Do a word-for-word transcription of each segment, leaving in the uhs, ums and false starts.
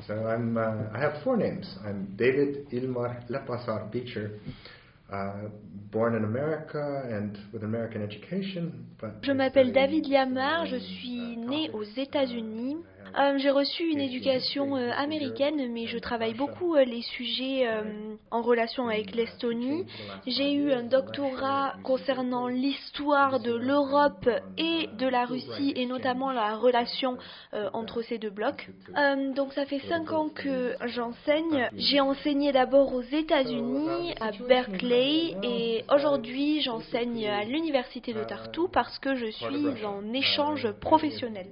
So I'm, uh, I have four names. I'm David Ilmar Lepasar Beecher, uh, born in America and with American education. But Je m'appelle David Liamar, je suis né aux États-Unis. Euh, j'ai reçu une éducation euh, américaine, mais je travaille beaucoup euh, les sujets euh, en relation avec l'Estonie. J'ai eu un doctorat concernant l'histoire de l'Europe et de la Russie, et notamment la relation euh, entre ces deux blocs. Euh, donc ça fait cinq ans que j'enseigne. J'ai enseigné d'abord aux États-Unis, à Berkeley, et aujourd'hui j'enseigne à l'université de Tartu parce que je suis en échange professionnel.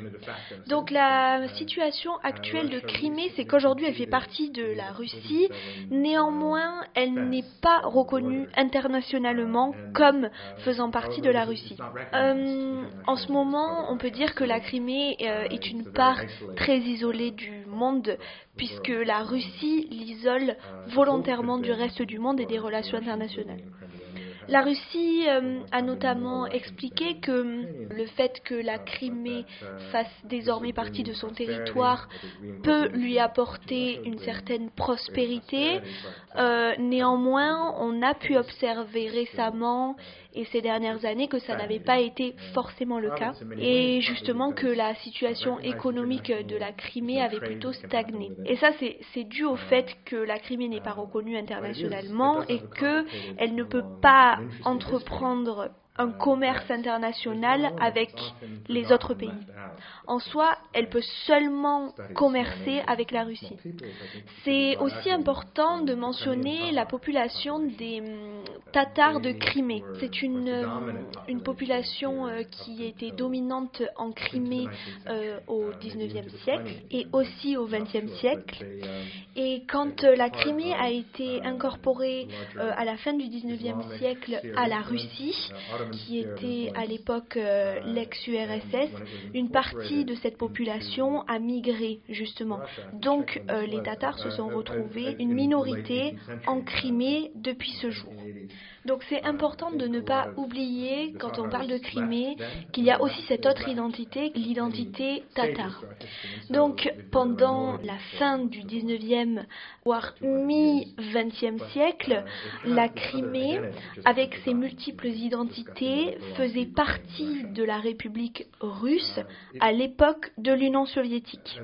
Donc la situation actuelle de Crimée, c'est qu'aujourd'hui elle fait partie de la Russie, néanmoins elle n'est pas reconnue internationalement comme faisant partie de la Russie. Euh, en ce moment, on peut dire que la Crimée euh, est une part très isolée du monde, puisque la Russie l'isole volontairement du reste du monde et des relations internationales. La Russie euh, a notamment expliqué que le fait que la Crimée fasse désormais partie de son territoire peut lui apporter une certaine prospérité. Euh, néanmoins, on a pu observer récemment et ces dernières années que ça n'avait pas été forcément le cas, et justement que la situation économique de la Crimée avait plutôt stagné. Et ça, c'est, c'est dû au fait que la Crimée n'est pas reconnue internationalement et qu'elle ne peut pas entreprendre un commerce international avec les autres pays. En soi, elle peut seulement commercer avec la Russie. C'est aussi important de mentionner la population des Tatars de Crimée. C'est une, une population qui était dominante en Crimée euh, au dix-neuvième siècle et aussi au vingtième siècle. Et quand la Crimée a été incorporée euh, à la fin du dix-neuvième siècle à la Russie, qui était à l'époque euh, l'ex-U R S S, une partie de cette population a migré justement. Donc euh, les Tatars se sont retrouvés une minorité en Crimée depuis ce jour. Donc c'est important de ne pas oublier, quand on parle de Crimée, qu'il y a aussi cette autre identité, l'identité tatare. Donc pendant la fin du dix-neuvième, voire mi-vingtième siècle, la Crimée, avec ses multiples identités, faisait partie de la République russe à l'époque de l'Union soviétique.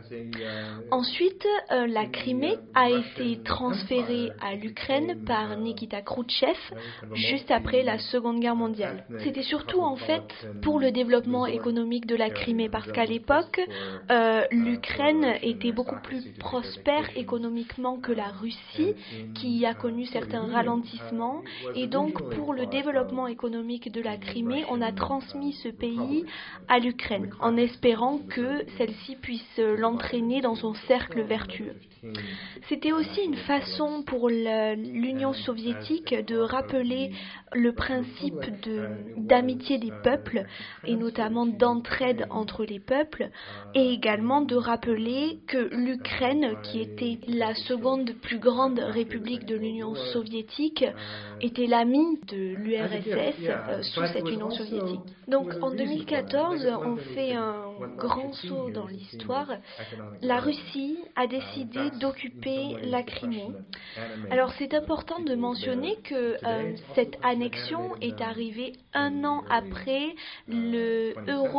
Ensuite, euh, la Crimée a été transférée à l'Ukraine par Nikita Khrouchtchev juste après la Seconde Guerre mondiale. C'était surtout en fait pour le développement économique de la Crimée, parce qu'à l'époque, euh, l'Ukraine était beaucoup plus prospère économiquement que la Russie, qui a connu certains ralentissements, et donc pour le développement économique de la Crimée, on a transmis ce pays à l'Ukraine, en espérant que celle-ci puisse l'entraîner dans son cercle vertueux. C'était aussi une façon pour l'Union soviétique de rappeler le principe de, d'amitié des peuples, et notamment d'entraide entre les peuples, et également de rappeler que l'Ukraine, qui était la seconde plus grande république de l'Union soviétique, était l'amie de l'U R S S euh, sous cette Union soviétique. Donc en deux mille quatorze, on fait un grand saut dans l'histoire. La Russie a décidé d'occuper la Crimée. Alors c'est important de mentionner que euh, cette annexion est arrivée un an après le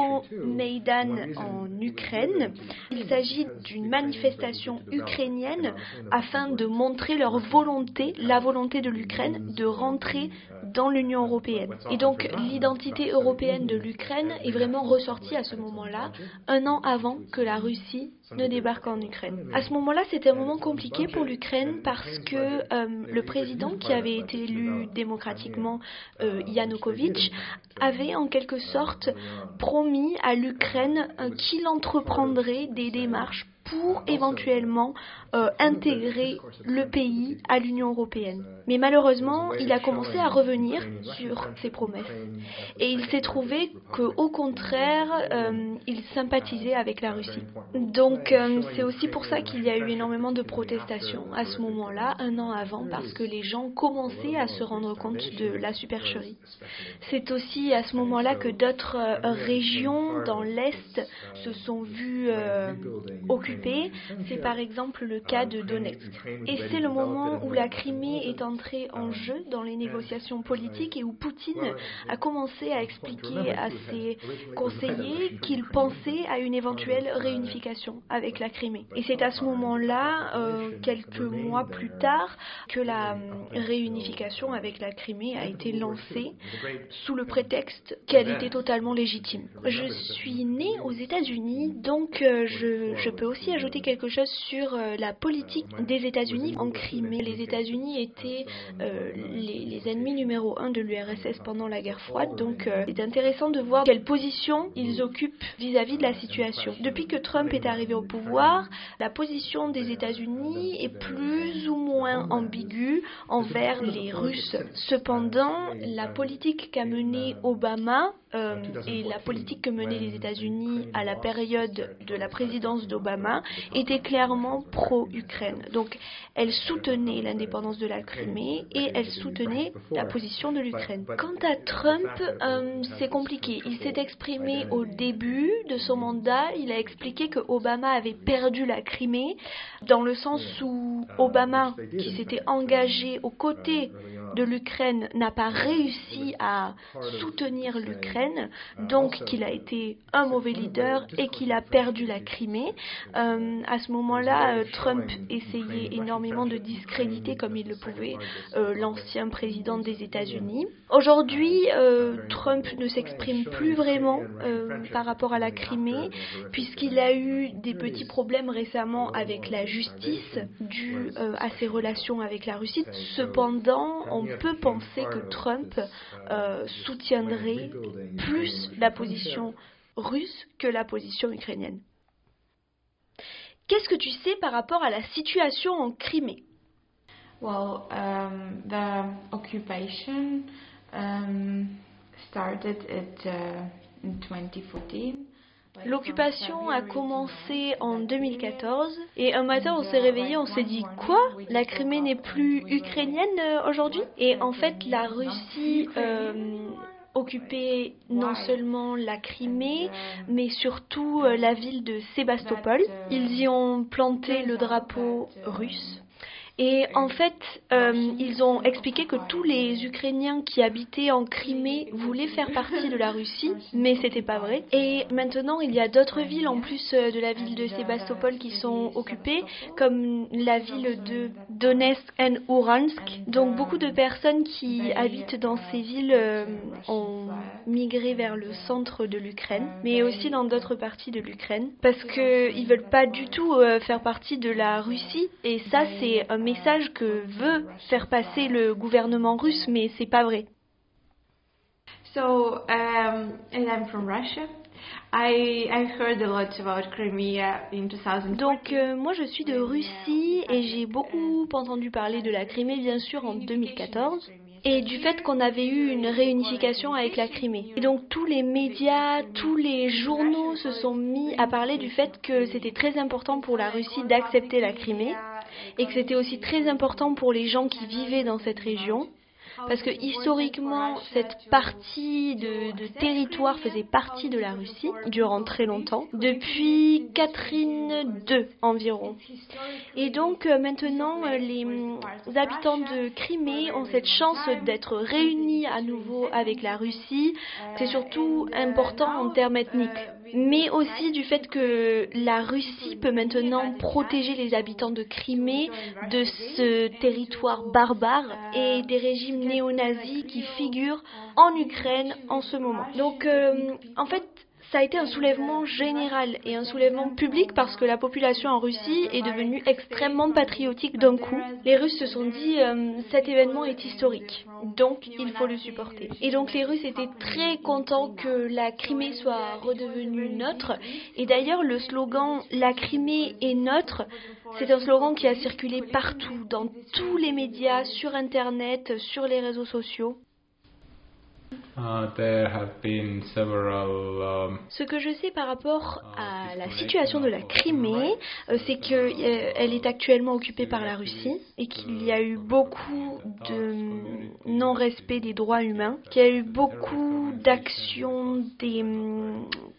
Euromaidan en Ukraine. Il s'agit d'une manifestation ukrainienne afin de montrer leur volonté, la volonté de l'Ukraine de rentrer dans l'Union européenne. Et donc l'identité européenne de l'Ukraine est vraiment ressortie à ce moment-là, un an avant que la Russie ne débarque en Ukraine. À ce moment-là, c'était un moment compliqué pour l'Ukraine parce que euh, le président qui avait été élu démocratiquement, euh, Yanukovych, avait en quelque sorte promis à l'Ukraine euh, qu'il entreprendrait des démarches pour éventuellement euh, intégrer le pays à l'Union européenne. Mais malheureusement, il a commencé à revenir sur ses promesses. Et il s'est trouvé qu'au contraire, euh, il sympathisait avec la Russie. Donc euh, c'est aussi pour ça qu'il y a eu énormément de protestations à ce moment-là, un an avant, parce que les gens commençaient à se rendre compte de la supercherie. C'est aussi à ce moment-là que d'autres euh, régions dans l'Est se sont vues euh, occupées occupée. C'est par exemple le cas de Donetsk. Et c'est le moment où la Crimée est entrée en jeu dans les négociations politiques et où Poutine a commencé à expliquer à ses conseillers qu'il pensait à une éventuelle réunification avec la Crimée. Et c'est à ce moment-là, euh, quelques mois plus tard, que la euh, réunification avec la Crimée a été lancée sous le prétexte qu'elle était totalement légitime. Je suis née aux États-Unis, donc euh, je, je peux aussi ajouter quelque chose sur euh, la politique des États-Unis en Crimée. Les États-Unis étaient euh, les, les ennemis numéro un de l'U R S S pendant la guerre froide, donc euh, c'est intéressant de voir quelle position ils occupent vis-à-vis de la situation. Depuis que Trump est arrivé au pouvoir, la position des États-Unis est plus ou moins ambiguë envers les Russes. Cependant, la politique qu'a menée Obama euh, et la politique que menaient les États-Unis à la période de la présidence d'Obama était clairement pro-Ukraine. Donc, elle soutenait l'indépendance de la Crimée et elle soutenait la position de l'Ukraine. Quant à Trump, euh, c'est compliqué. Il s'est exprimé au début de son mandat. Il a expliqué que Obama avait perdu la Crimée, dans le sens où Obama, qui s'était engagé aux côtés de l'Ukraine, n'a pas réussi à soutenir l'Ukraine, donc qu'il a été un mauvais leader et qu'il a perdu la Crimée. Euh, à ce moment-là, Trump essayait énormément de discréditer, comme il le pouvait, euh, l'ancien président des États-Unis. Aujourd'hui, euh, Trump ne s'exprime plus vraiment euh, par rapport à la Crimée, puisqu'il a eu des petits problèmes récemment avec la justice dû euh, à ses relations avec la Russie. Cependant, on peut penser que Trump euh, soutiendrait plus la position russe que la position ukrainienne. Qu'est-ce que tu sais par rapport à la situation en Crimée? Well, um, the occupation um, started at, uh, in twenty fourteen. L'occupation a commencé en deux mille quatorze et un matin on s'est réveillé, on s'est dit quoi? La Crimée n'est plus ukrainienne euh, aujourd'hui? Et en fait la Russie euh, occupait non seulement la Crimée mais surtout euh, la ville de Sébastopol. Ils y ont planté le drapeau russe. Et en fait, euh, ils ont expliqué que tous les Ukrainiens qui habitaient en Crimée voulaient faire partie de la Russie, mais c'était pas vrai. Et maintenant, il y a d'autres villes en plus de la ville de Sébastopol qui sont occupées, comme la ville de Donetsk et Ouransk. Donc beaucoup de personnes qui habitent dans ces villes euh, ont migré vers le centre de l'Ukraine, mais aussi dans d'autres parties de l'Ukraine, parce qu'ils veulent pas du tout euh, faire partie de la Russie. Et ça, c'est un message que veut faire passer le gouvernement russe, mais c'est pas vrai. So, um, and I'm from Russia. I, I heard a lot about Crimea in two thousand fourteen. Donc euh, moi je suis de Russie et j'ai beaucoup entendu parler de la Crimée bien sûr en deux mille quatorze et du fait qu'on avait eu une réunification avec la Crimée. Et donc tous les médias, tous les journaux se sont mis à parler du fait que c'était très important pour la Russie d'accepter la Crimée et que c'était aussi très important pour les gens qui vivaient dans cette région. Parce que historiquement, cette partie de, de territoire faisait partie de la Russie durant très longtemps, depuis Catherine deux environ. Et donc euh, maintenant, euh, les euh, habitants de Crimée ont cette chance d'être réunis à nouveau avec la Russie. C'est surtout important en termes ethniques, mais aussi du fait que la Russie peut maintenant protéger les habitants de Crimée de ce territoire barbare et des régimes néo-nazis qui figurent en Ukraine en ce moment. Donc euh, en fait, ça a été un soulèvement général et un soulèvement public parce que la population en Russie est devenue extrêmement patriotique d'un coup. Les Russes se sont dit euh, cet événement est historique, donc il faut le supporter. Et donc les Russes étaient très contents que la Crimée soit redevenue neutre. Et d'ailleurs le slogan « La Crimée est neutre », c'est un slogan qui a circulé partout, dans tous les médias, sur Internet, sur les réseaux sociaux. Uh, there have been several, um, Ce que je sais par rapport à la situation de la Crimée, euh, c'est qu'elle euh, est actuellement occupée par la Russie et qu'il y a eu beaucoup de non-respect des droits humains, qu'il y a eu beaucoup d'actions des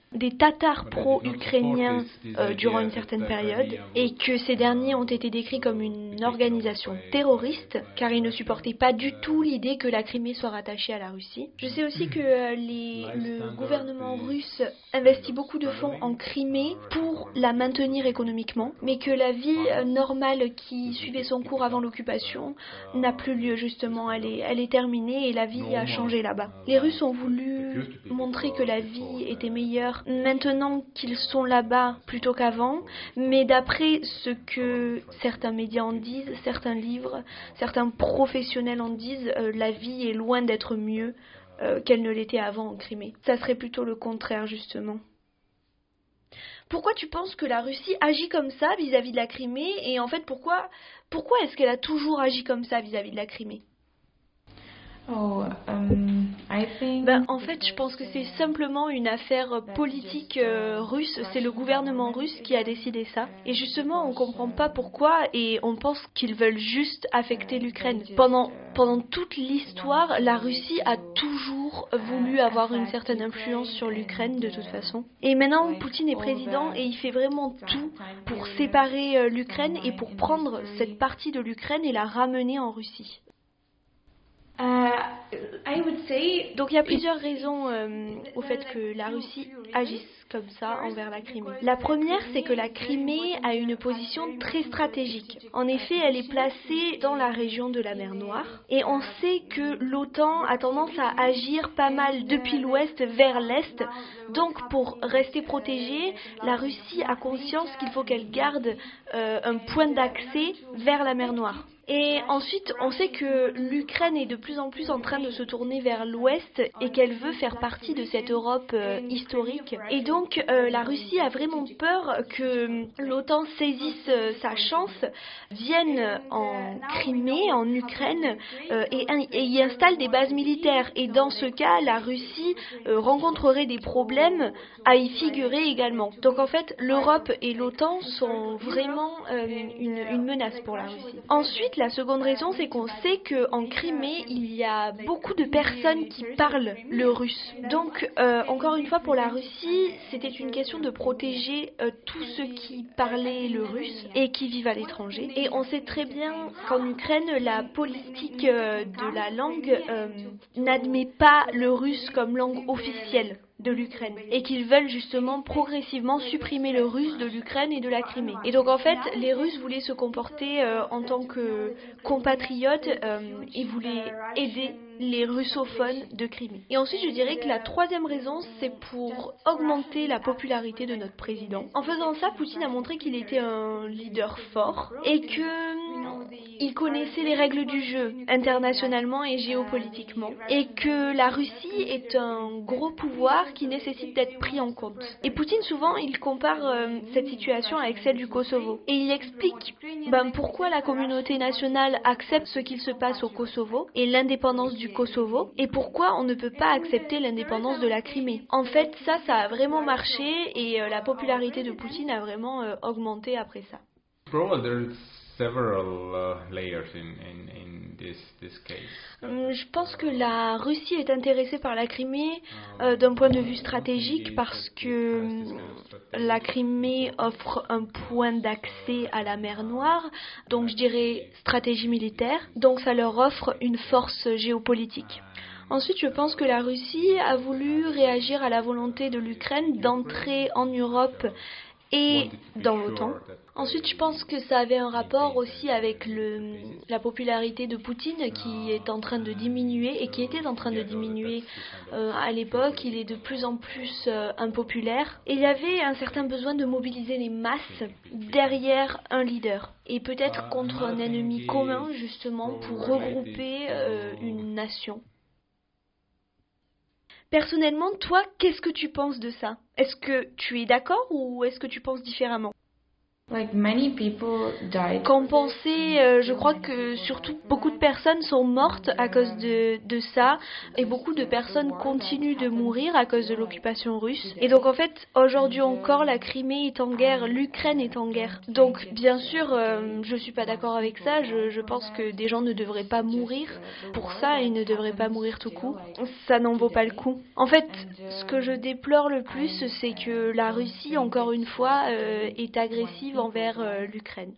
des Tatars pro-ukrainiens euh, durant une certaine période et que ces derniers ont été décrits comme une organisation terroriste car ils ne supportaient pas du tout l'idée que la Crimée soit rattachée à la Russie. Je sais aussi que euh, les, le gouvernement russe investit beaucoup de fonds en Crimée pour la maintenir économiquement, mais que la vie euh, normale qui suivait son cours avant l'occupation n'a plus lieu justement, elle est, elle est terminée et la vie a changé là-bas. Les Russes ont voulu montrer que la vie était meilleure maintenant qu'ils sont là-bas plutôt qu'avant, mais d'après ce que certains médias en disent, certains livres, certains professionnels en disent, euh, la vie est loin d'être mieux euh, qu'elle ne l'était avant en Crimée. Ça serait plutôt le contraire justement. Pourquoi tu penses que la Russie agit comme ça vis-à-vis de la Crimée et en fait pourquoi, pourquoi est-ce qu'elle a toujours agi comme ça vis-à-vis de la Crimée? Oh, um, I think Ben, en fait, je pense que c'est simplement une affaire politique euh, russe. C'est le gouvernement russe qui a décidé ça. Et justement, on comprend pas pourquoi et on pense qu'ils veulent juste affecter l'Ukraine. Pendant, pendant toute l'histoire, la Russie a toujours voulu avoir une certaine influence sur l'Ukraine de toute façon. Et maintenant, Poutine est président et il fait vraiment tout pour séparer euh, l'Ukraine et pour prendre cette partie de l'Ukraine et la ramener en Russie. Uh, I would say Donc il y a plusieurs raisons euh, au fait que la Russie agisse comme ça envers la Crimée. La première, c'est que la Crimée a une position très stratégique. En effet, elle est placée dans la région de la mer Noire et on sait que l'OTAN a tendance à agir pas mal depuis l'ouest vers l'est. Donc pour rester protégée, la Russie a conscience qu'il faut qu'elle garde euh, un point d'accès vers la mer Noire. Et ensuite, on sait que l'Ukraine est de plus en plus en train de se tourner vers l'Ouest et qu'elle veut faire partie de cette Europe euh, historique. Et donc, euh, la Russie a vraiment peur que l'OTAN saisisse euh, sa chance, vienne en Crimée, en Ukraine, euh, et, et y installe des bases militaires. Et dans ce cas, la Russie euh, rencontrerait des problèmes à y figurer également. Donc en fait, l'Europe et l'OTAN sont vraiment euh, une, une menace pour la Russie. Ensuite, la seconde raison, c'est qu'on sait qu'en Crimée, il y a beaucoup de personnes qui parlent le russe. Donc, euh, encore une fois, pour la Russie, c'était une question de protéger euh, tous ceux qui parlaient le russe et qui vivent à l'étranger. Et on sait très bien qu'en Ukraine, la politique euh, de la langue euh, n'admet pas le russe comme langue officielle de l'Ukraine et qu'ils veulent justement progressivement supprimer le russe de l'Ukraine et de la Crimée. Et donc en fait, les Russes voulaient se comporter euh, en tant que compatriotes euh, et voulaient aider les russophones de Crimée. Et ensuite, je dirais que la troisième raison, c'est pour augmenter la popularité de notre président. En faisant ça, Poutine a montré qu'il était un leader fort et que il connaissait les règles du jeu internationalement et géopolitiquement et que la Russie est un gros pouvoir qui nécessite d'être pris en compte. Et Poutine, souvent, il compare euh, cette situation avec celle du Kosovo. Et il explique ben, pourquoi la communauté nationale accepte ce qu'il se passe au Kosovo et l'indépendance du Kosovo et pourquoi on ne peut pas accepter l'indépendance de la Crimée. En fait, ça, ça a vraiment marché et euh, la popularité de Poutine a vraiment euh, augmenté après ça. Several uh, layers in, in, in this, this case. Je pense que la Russie est intéressée par la Crimée euh, d'un point de vue stratégique parce que la Crimée offre un point d'accès à la mer Noire, donc je dirais stratégie militaire, donc ça leur offre une force géopolitique. Ensuite, je pense que la Russie a voulu réagir à la volonté de l'Ukraine d'entrer en Europe et dans l'OTAN. Ensuite, je pense que ça avait un rapport aussi avec le, la popularité de Poutine qui est en train de diminuer et qui était en train de diminuer euh, à l'époque. Il est de plus en plus euh, impopulaire. Et il y avait un certain besoin de mobiliser les masses derrière un leader. Et peut-être contre un ennemi commun, justement, pour regrouper euh, une nation. Personnellement, toi, qu'est-ce que tu penses de ça? Est-ce que tu es d'accord ou est-ce que tu penses différemment? Like many people died. Qu'en penser, euh, je crois que surtout beaucoup de personnes sont mortes à cause de, de ça et beaucoup de personnes continuent de mourir à cause de l'occupation russe. Et donc en fait, aujourd'hui encore, la Crimée est en guerre, l'Ukraine est en guerre. Donc bien sûr, euh, je suis pas d'accord avec ça, je, je pense que des gens ne devraient pas mourir pour ça et ils ne devraient pas mourir tout court. Ça n'en vaut pas le coup. En fait, ce que je déplore le plus, c'est que la Russie, encore une fois, euh, est agressive envers euh, l'Ukraine.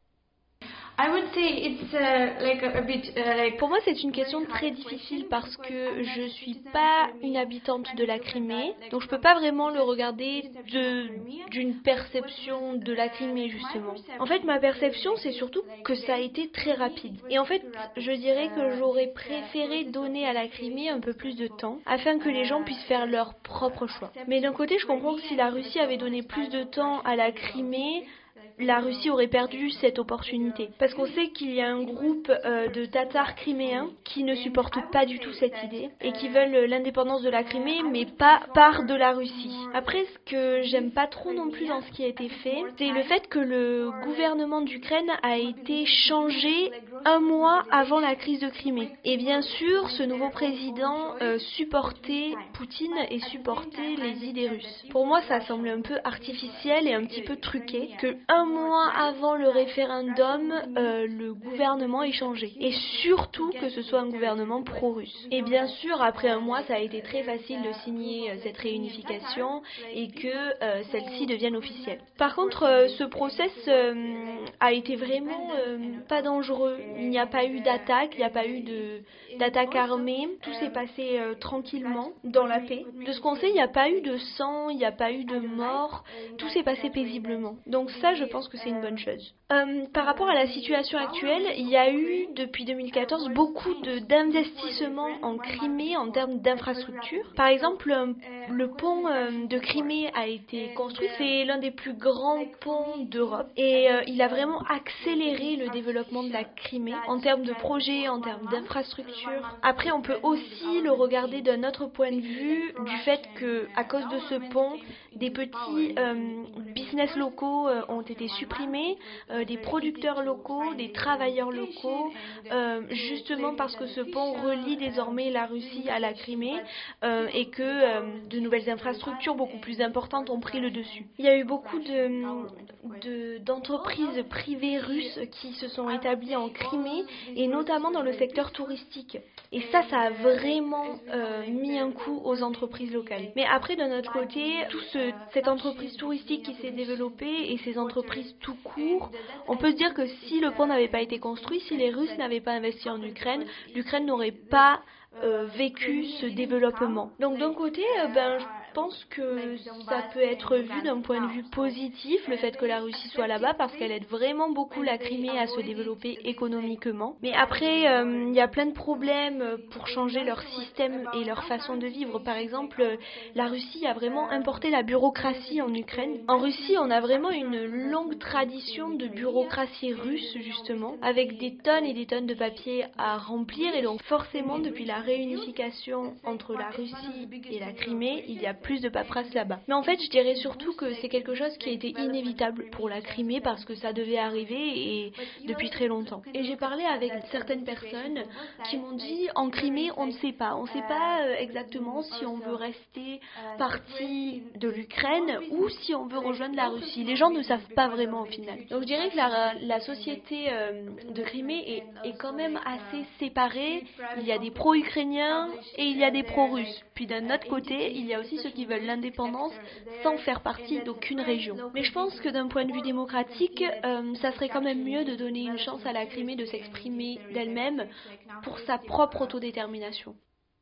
I would say it's uh, like a, a bit uh, like. Pour moi, c'est une question très difficile parce que je suis pas une habitante de la Crimée, donc je peux pas vraiment le regarder de, d'une perception de la Crimée justement. En fait, ma perception, c'est surtout que ça a été très rapide. Et en fait, je dirais que j'aurais préféré donner à la Crimée un peu plus de temps afin que les gens puissent faire leur propre choix. Mais d'un côté, je comprends que si la Russie avait donné plus de temps à la Crimée, la Russie aurait perdu cette opportunité. Parce qu'on sait qu'il y a un groupe euh, de Tatars criméens qui ne supportent pas du tout cette idée et qui veulent l'indépendance de la Crimée, mais pas par de la Russie. Après, ce que j'aime pas trop non plus dans ce qui a été fait, c'est le fait que le gouvernement d'Ukraine a été changé un mois avant la crise de Crimée. Et bien sûr, ce nouveau président euh, supportait Poutine et supportait les idées russes. Pour moi, ça semble un peu artificiel et un petit peu truqué que un mois avant le référendum, euh, le gouvernement ait changé. Et surtout que ce soit un gouvernement pro-russe. Et bien sûr, après un mois, ça a été très facile de signer euh, cette réunification et que euh, celle-ci devienne officielle. Par contre, euh, ce process euh, a été vraiment euh, pas dangereux. Il n'y a pas eu d'attaque, il n'y a pas eu de, d'attaque armée. Tout s'est passé euh, tranquillement, dans la paix. De ce qu'on sait, il n'y a pas eu de sang, il n'y a pas eu de mort. Tout s'est passé paisiblement. Donc ça, je pense que c'est une bonne chose. Euh, par rapport à la situation actuelle, il y a eu depuis deux mille quatorze beaucoup de, d'investissements en Crimée en termes d'infrastructures. Par exemple, euh, le pont euh, de Crimée a été construit. C'est l'un des plus grands ponts d'Europe et euh, il a vraiment accéléré le développement de la Crimée en termes de projets, en termes d'infrastructures. Après, on peut aussi le regarder d'un autre point de vue du fait que, à cause de ce pont, des petits euh, business locaux euh, ont été supprimés, euh, des producteurs locaux, des travailleurs locaux, euh, justement parce que ce pont relie désormais la Russie à la Crimée euh, et que euh, de nouvelles infrastructures beaucoup plus importantes ont pris le dessus. Il y a eu beaucoup de, de, d'entreprises privées russes qui se sont établies en Crimée et notamment dans le secteur touristique. Et ça, ça a vraiment euh, mis un coup aux entreprises locales. Mais après, d'un autre côté, tout ce, cette entreprise touristique qui s'est développée et ces entreprises tout court, on peut se dire que si le pont n'avait pas été construit, si les Russes n'avaient pas investi en Ukraine, l'Ukraine n'aurait pas euh, vécu ce développement. Donc d'un côté, euh, ben, je pense que ça peut être vu d'un point de vue positif, le fait que la Russie soit là-bas, parce qu'elle aide vraiment beaucoup la Crimée à se développer économiquement. Mais après, il euh, y a plein de problèmes pour changer leur système et leur façon de vivre. Par exemple, la Russie a vraiment importé la bureaucratie en Ukraine. En Russie, on a vraiment une longue tradition de bureaucratie russe, justement, avec des tonnes et des tonnes de papiers à remplir. Et donc forcément, depuis la réunification entre la Russie et la Crimée, il y a plus de paperasse là-bas. Mais en fait, je dirais surtout que c'est quelque chose qui était inévitable pour la Crimée parce que ça devait arriver et depuis très longtemps. Et j'ai parlé avec certaines personnes qui m'ont dit en Crimée, on ne sait pas. On ne sait pas exactement si on veut rester partie de l'Ukraine ou si on veut rejoindre la Russie. Les gens ne savent pas vraiment au final. Donc je dirais que la, la société euh, de Crimée est, est quand même assez séparée. Il y a des pro-ukrainiens et il y a des pro-russes. Puis d'un autre côté, il y a aussi ceux qui veulent l'indépendance sans faire partie d'aucune région. Mais je pense que d'un point de vue démocratique, euh, ça serait quand même mieux de donner une chance à la Crimée de s'exprimer d'elle-même pour sa propre autodétermination.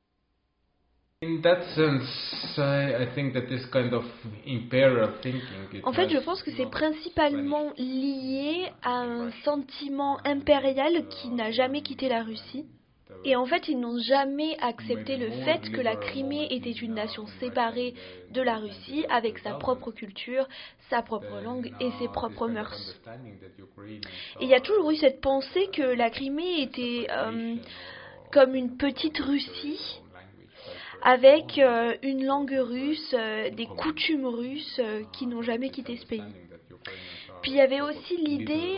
In that sense, I, I think that this kind of imperial thinking. En fait, je pense que c'est principalement lié à un sentiment impérial qui n'a jamais quitté la Russie. Et en fait, ils n'ont jamais accepté le fait que la Crimée était une nation séparée de la Russie, avec sa propre culture, sa propre langue et ses propres mœurs. Et il y a toujours eu cette pensée que la Crimée était euh, comme une petite Russie, avec euh, une langue russe, euh, des coutumes russes euh, qui n'ont jamais quitté ce pays. Puis il y avait aussi l'idée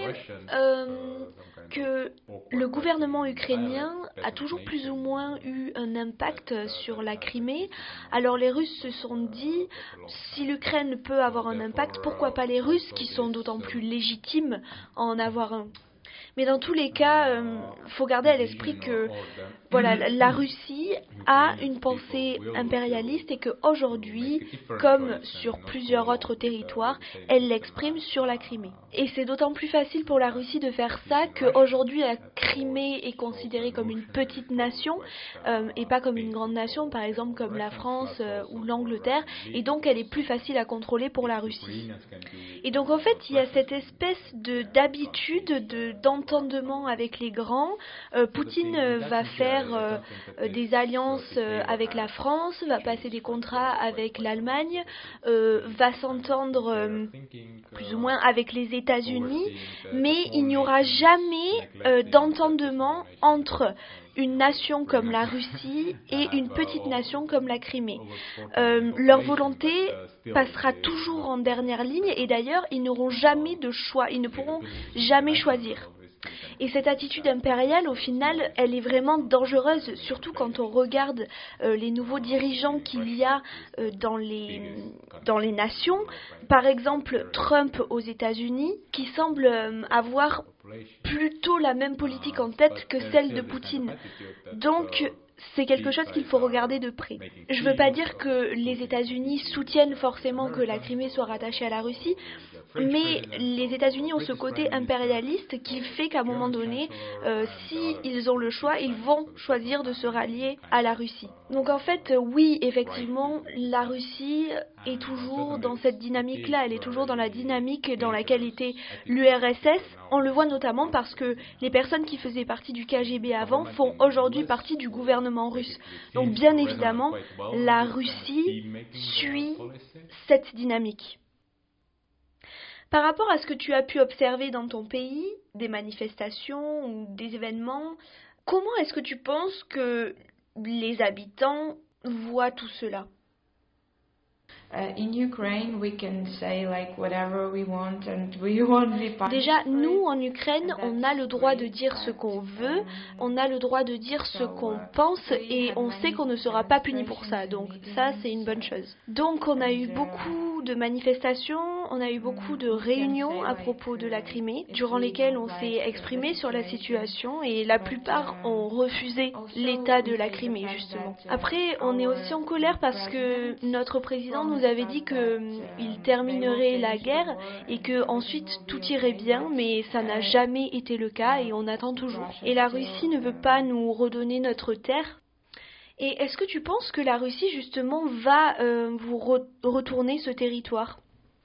euh, que le gouvernement ukrainien a toujours plus ou moins eu un impact sur la Crimée. Alors les Russes se sont dit, si l'Ukraine peut avoir un impact, pourquoi pas les Russes qui sont d'autant plus légitimes à en avoir un. Mais dans tous les cas, il euh, faut garder à l'esprit que voilà, la Russie a une pensée impérialiste et qu'aujourd'hui, comme sur plusieurs autres territoires, elle l'exprime sur la Crimée. Et c'est d'autant plus facile pour la Russie de faire ça qu'aujourd'hui la Crimée est considérée comme une petite nation euh, et pas comme une grande nation, par exemple comme la France euh, ou l'Angleterre, et donc elle est plus facile à contrôler pour la Russie. Et donc en fait, il y a cette espèce de d'habitude, de d'entendement avec les grands. Euh, Poutine euh, va faire euh, euh, des alliances euh, avec la France, va passer des contrats avec l'Allemagne, euh, va s'entendre euh, plus ou moins avec les États-Unis, mais il n'y aura jamais euh, d'entendement entre une nation comme la Russie et une petite nation comme la Crimée. Euh, leur volonté passera toujours en dernière ligne et d'ailleurs ils n'auront jamais de choix, ils ne pourront jamais choisir. Et cette attitude impériale, au final, elle est vraiment dangereuse, surtout quand on regarde euh, les nouveaux dirigeants qu'il y a euh, dans les, dans les nations. Par exemple, Trump aux États-Unis, qui semble euh, avoir plutôt la même politique en tête que celle de Poutine. Donc, c'est quelque chose qu'il faut regarder de près. Je ne veux pas dire que les États-Unis soutiennent forcément que la Crimée soit rattachée à la Russie, mais les États-Unis ont ce côté impérialiste qui fait qu'à un moment donné, euh, s'ils ont le choix, ils vont choisir de se rallier à la Russie. Donc en fait, oui, effectivement, la Russie est toujours dans cette dynamique-là, elle est toujours dans la dynamique dans laquelle était l'U R S S. On le voit notamment parce que les personnes qui faisaient partie du K G B avant font aujourd'hui partie du gouvernement russe. Donc bien évidemment, la Russie suit cette dynamique. Par rapport à ce que tu as pu observer dans ton pays, des manifestations ou des événements, comment est-ce que tu penses que les habitants voient tout cela ? Déjà, nous, en Ukraine, on a le droit de dire ce qu'on veut, on a le droit de dire ce qu'on pense et on sait qu'on ne sera pas puni pour ça. Donc ça, c'est une bonne chose. Donc on a eu beaucoup de manifestations, on a eu beaucoup de réunions à propos de la Crimée, durant lesquelles on s'est exprimé sur la situation et la plupart ont refusé l'état de la Crimée, justement. Après, on est aussi en colère parce que notre président nous avait dit qu'il terminerait la guerre et que ensuite tout irait bien, mais ça n'a jamais été le cas et on attend toujours. Et la Russie ne veut pas nous redonner notre terre. Et est-ce que tu penses que la Russie justement va euh, vous re- retourner ce territoire ?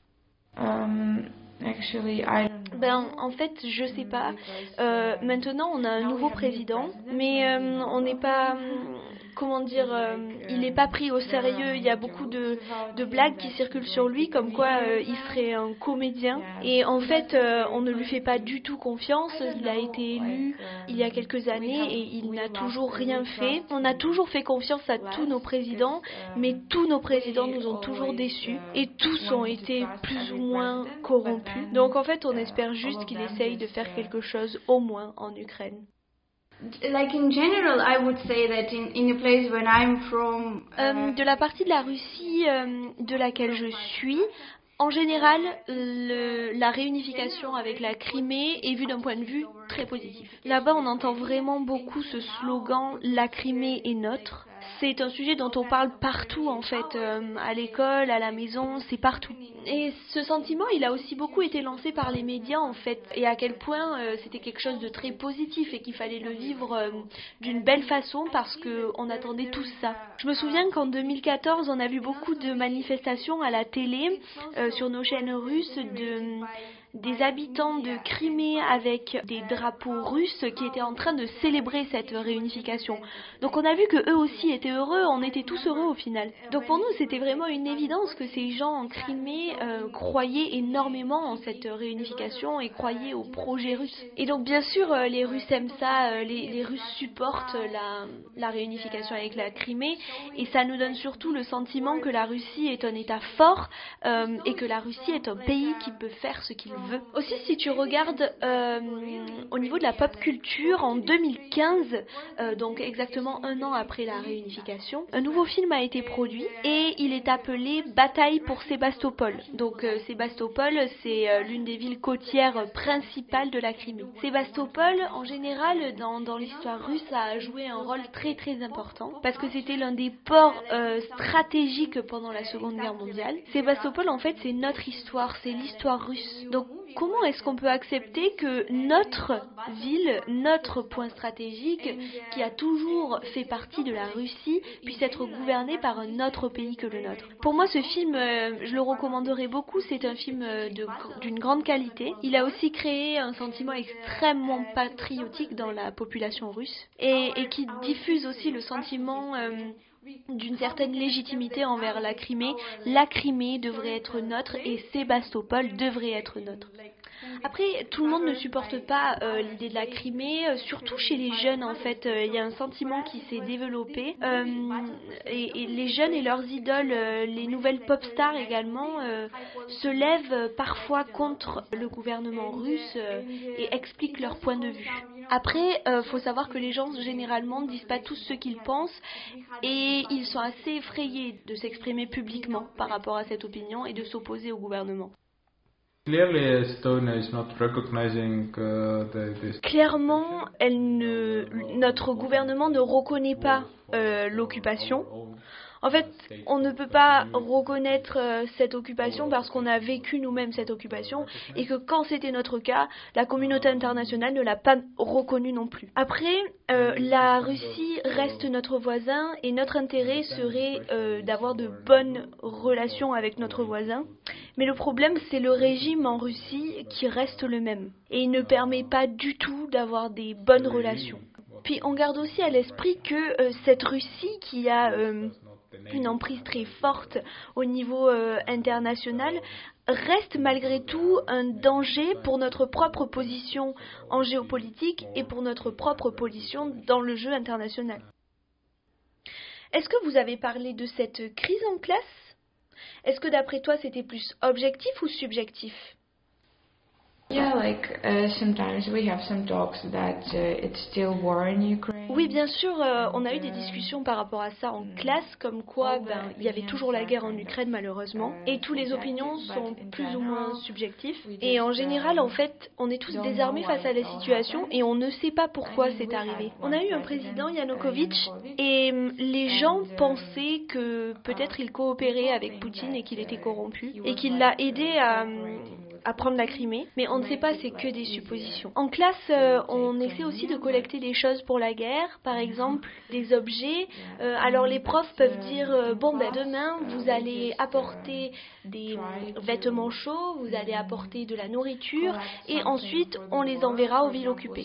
Um, actually, I don't know. Ben, en fait, je sais pas. Euh, maintenant, on a un nouveau président, mais euh, on n'est pas... Comment dire, euh, il n'est pas pris au sérieux. Il y a beaucoup de, de blagues qui circulent sur lui, comme quoi euh, il serait un comédien. Et en fait, euh, on ne lui fait pas du tout confiance. Il a été élu il y a quelques années et il n'a toujours rien fait. On a toujours fait confiance à tous nos présidents, mais tous nos présidents nous ont toujours déçus et tous ont été plus ou moins corrompus. Donc en fait, on espère juste qu'il essaye de faire quelque chose au moins en Ukraine. Like in general, I would say that in, in a place when I'm from, uh, euh, de la partie de la Russie euh, de laquelle je suis, en général, le, la réunification avec la Crimée est vue d'un point de vue très positif. Là-bas, on entend vraiment beaucoup ce slogan « La Crimée est notre ». C'est un sujet dont on parle partout en fait, euh, à l'école, à la maison, c'est partout. Et ce sentiment, il a aussi beaucoup été lancé par les médias en fait, et à quel point euh, c'était quelque chose de très positif et qu'il fallait le vivre euh, d'une belle façon parce qu'on attendait tous ça. Je me souviens qu'en deux mille quatorze, on a vu beaucoup de manifestations à la télé, euh, sur nos chaînes russes, de... des habitants de Crimée avec des drapeaux russes qui étaient en train de célébrer cette réunification. Donc on a vu que eux aussi étaient heureux, on était tous heureux au final. Donc pour nous c'était vraiment une évidence que ces gens en Crimée euh, croyaient énormément en cette réunification et croyaient au projet russe. Et donc bien sûr euh, les Russes aiment ça, euh, les, les Russes supportent la, la réunification avec la Crimée et ça nous donne surtout le sentiment que la Russie est un État fort euh, et que la Russie est un pays qui peut faire ce qu'il veut. veut. Aussi, si tu regardes euh, au niveau de la pop culture, en deux mille quinze, euh, donc exactement un an après la réunification, un nouveau film a été produit et il est appelé Bataille pour Sébastopol. Donc euh, Sébastopol, c'est euh, l'une des villes côtières principales de la Crimée. Sébastopol, en général, dans, dans l'histoire russe, a joué un rôle très très important parce que c'était l'un des ports euh, stratégiques pendant la Seconde Guerre mondiale. Sébastopol, en fait, c'est notre histoire, c'est l'histoire russe. Donc comment est-ce qu'on peut accepter que notre ville, notre point stratégique, qui a toujours fait partie de la Russie, puisse être gouverné par un autre pays que le nôtre? Pour moi, ce film, euh, je le recommanderais beaucoup. C'est un film euh, de, d'une grande qualité. Il a aussi créé un sentiment extrêmement patriotique dans la population russe et, et qui diffuse aussi le sentiment euh, d'une certaine légitimité envers la Crimée. La Crimée devrait être nôtre et Sébastopol devrait être nôtre. Après, tout le monde ne supporte pas euh, l'idée de la Crimée, euh, surtout chez les jeunes en fait. Il euh, y a un sentiment qui s'est développé euh, et, et les jeunes et leurs idoles, euh, les nouvelles pop stars également, euh, se lèvent euh, parfois contre le gouvernement russe euh, et expliquent leur point de vue. Après, il euh, faut savoir que les gens généralement ne disent pas tous ce qu'ils pensent et ils sont assez effrayés de s'exprimer publiquement par rapport à cette opinion et de s'opposer au gouvernement. Clearly, Estonia is not recognizing uh, the, this. Clairement, elle ne, notre gouvernement ne reconnaît pas euh, l'occupation. En fait, on ne peut pas reconnaître euh, cette occupation parce qu'on a vécu nous-mêmes cette occupation et que quand c'était notre cas, la communauté internationale ne l'a pas reconnue non plus. Après, euh, la Russie reste notre voisin et notre intérêt serait euh, d'avoir de bonnes relations avec notre voisin. Mais le problème, c'est le régime en Russie qui reste le même et il ne permet pas du tout d'avoir des bonnes relations. Puis on garde aussi à l'esprit que euh, cette Russie qui a euh, une emprise très forte au niveau euh, international reste malgré tout un danger pour notre propre position en géopolitique et pour notre propre position dans le jeu international. Est-ce que vous avez parlé de cette crise en classe? Est-ce que d'après toi c'était plus objectif ou subjectif? Yeah, like uh, sometimes we have some talks that uh, it's still war in Ukraine. Oui, bien sûr, euh, on a eu des discussions par rapport à ça en classe, comme quoi ben, il y avait toujours la guerre en Ukraine malheureusement, et toutes les opinions sont plus ou moins subjectives. Et en général, en fait, on est tous désarmés face à la situation et on ne sait pas pourquoi c'est arrivé. On a eu un président, Yanukovych, et les gens pensaient que peut-être il coopérait avec Poutine et qu'il était corrompu, et qu'il l'a aidé à... à prendre la Crimée, mais on ne sait pas, c'est que des suppositions. En classe, euh, on essaie aussi de collecter des choses pour la guerre, par exemple des objets. Euh, alors les profs peuvent dire, euh, bon ben demain vous allez apporter des vêtements chauds, vous allez apporter de la nourriture, et ensuite on les enverra aux villes occupées.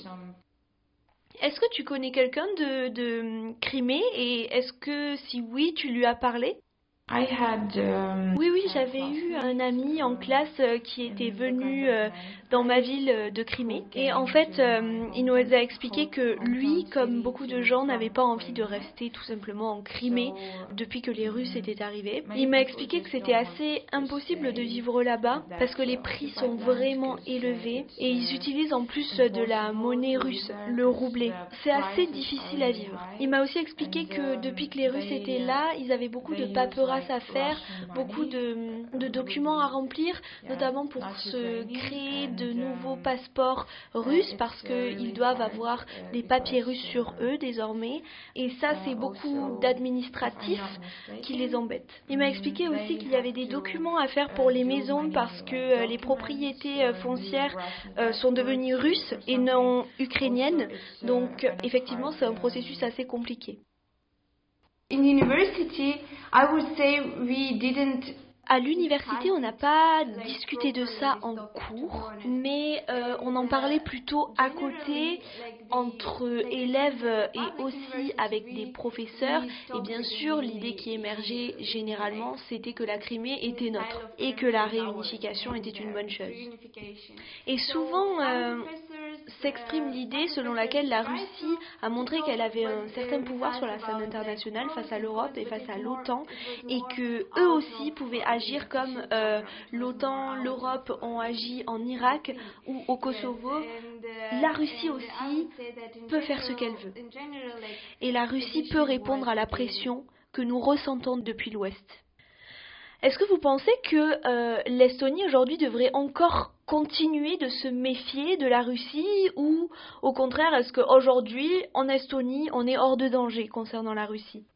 Est-ce que tu connais quelqu'un de, de Crimée, et est-ce que si oui, tu lui as parlé? I had, um, Oui, oui, j'avais eu un ami en classe euh, qui était venu euh, dans ma ville euh, de Crimée. Et en fait, euh, il nous a expliqué que lui, comme beaucoup de gens, n'avait pas envie de rester tout simplement en Crimée depuis que les Russes étaient arrivés. Il m'a expliqué que c'était assez impossible de vivre là-bas parce que les prix sont vraiment élevés et ils utilisent en plus de la monnaie russe, le roublé. C'est assez difficile à vivre. Il m'a aussi expliqué que depuis que les Russes étaient là, ils avaient beaucoup de paperasses à faire, beaucoup de, de documents à remplir, notamment pour se créer de nouveaux passeports russes parce qu'ils doivent avoir des papiers russes sur eux désormais. Et ça, c'est beaucoup d'administratifs qui les embêtent. Il m'a expliqué aussi qu'il y avait des documents à faire pour les maisons parce que les propriétés foncières sont devenues russes et non ukrainiennes. Donc, effectivement, c'est un processus assez compliqué. in university, I would say we didn't. À l'université, on n'a pas discuté de ça en cours, mais euh, on en parlait plutôt à côté, entre élèves et aussi avec des professeurs. Et bien sûr, l'idée qui émergeait généralement, c'était que la Crimée était nôtre et que la réunification était une bonne chose. Et souvent, euh, s'exprime l'idée selon laquelle la Russie a montré qu'elle avait un certain pouvoir sur la scène internationale face à l'Europe et face à l'OTAN, et que eux aussi pouvaient agir comme euh, l'OTAN, l'Europe ont agi en Irak ou au Kosovo. La Russie aussi peut faire ce qu'elle veut. Et la Russie peut répondre à la pression que nous ressentons depuis l'Ouest. Est-ce que vous pensez que euh, l'Estonie aujourd'hui devrait encore continuer de se méfier de la Russie, ou au contraire, est-ce qu'aujourd'hui, en Estonie, on est hors de danger concernant la Russie?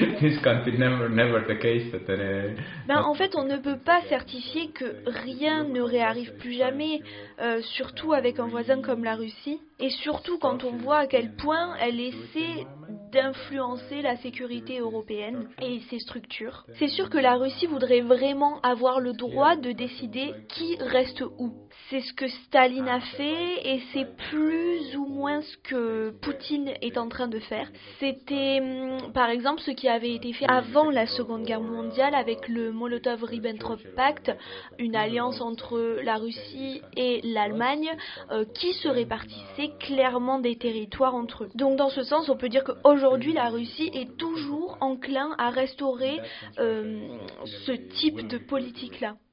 Ben, en fait, on ne peut pas certifier que rien ne réarrive plus jamais, euh, surtout avec un voisin comme la Russie, et surtout quand on voit à quel point elle essaie d'influencer la sécurité européenne et ses structures. C'est sûr que la Russie voudrait vraiment avoir le droit de décider qui reste où. C'est ce que Staline a fait et c'est plus ou moins ce que Poutine est en train de faire. C'était par exemple ce qui avait été fait avant la Seconde Guerre mondiale avec le Molotov-Ribbentrop Pact, une alliance entre la Russie et l'Allemagne euh, qui se répartissait clairement des territoires entre eux. Donc dans ce sens, on peut dire qu'aujourd'hui la Russie est toujours enclin à restaurer euh, ce type de politique-là.